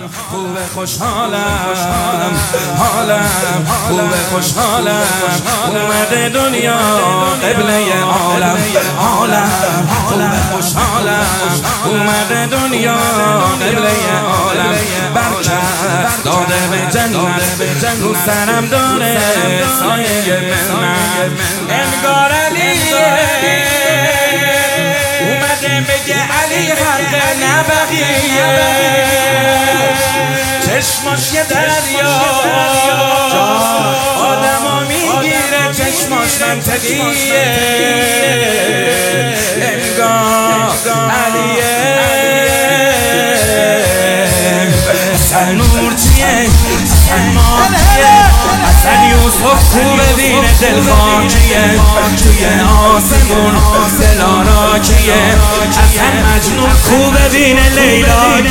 خوب خوشحالم حالم خوب خوشحالم اومده دنیا قبله عالم حالم خوب خوشحالم اومده دنیا قبله عالم برکت داده به جنت رو سرم داره سایه من انگار علیه اومده بگه علی حق نبقیه چشماش یه دریا آدمو میگیره چشماش منطقیه انگار علیه اصل نور چیه اصل ما چیه اصل یوسف خوبه بین دلخواه کیه توی آسمون دلارا کیه اصل مجنون خوبه بین لیلا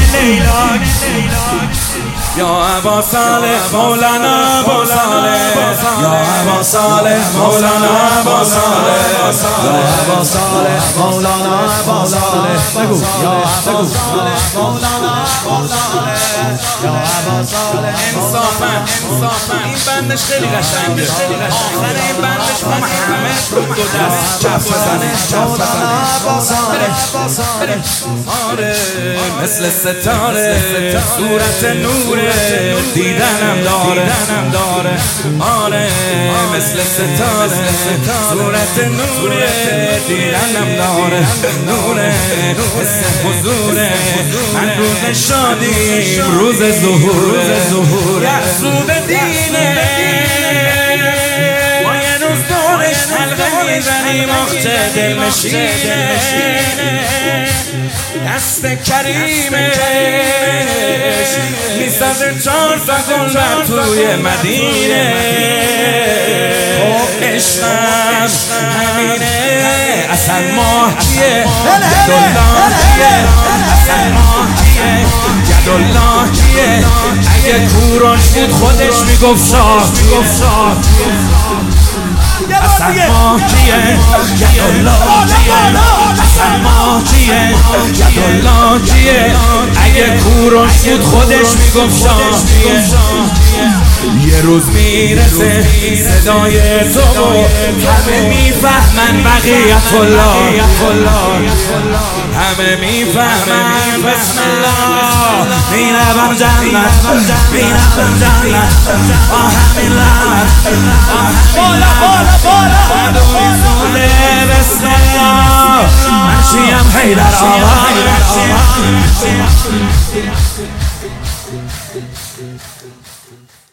یا ابا صالح مولانا ابا صالح یا ابا صالح مولانا ابا صالح یا ابا صالح مولانا ابا صالح بگو یا ابا صالح مولانا ابا صالح یا ابا صالح انصافا این بندش خیلی قشنگه آخر این بندش ما همه رو دو دست کف بزنه ابا صالح آره مثل ستاره صورت نوره دیدنم داره آره مثل ستاره صورت نوره دیدنم داره نوره مثل حضوره من روز شادی روز ظهور یعصوب دینه ما یه روز دورش حلقه میزنیم اخته دلنشینه دست کریمه میسازه 4 تا گنبد توی مدینه عشقم همینه اصل ماه کیه یدالله کیه اصل ماه کیه یدالله کیه اگه کوروش بود خودش میگفت شاه اصل ماه کیه یدالله کیه اصل ماه کیه یدالله کیه اگه کوروش بود خودش میگفت شاه یه روز میرسه صدای تو همه میفهمن بقیت الله همه میفهمن بسم الله میرم جنت همین رحمت عدوی زوده بسم الله من چیم حیدر آقا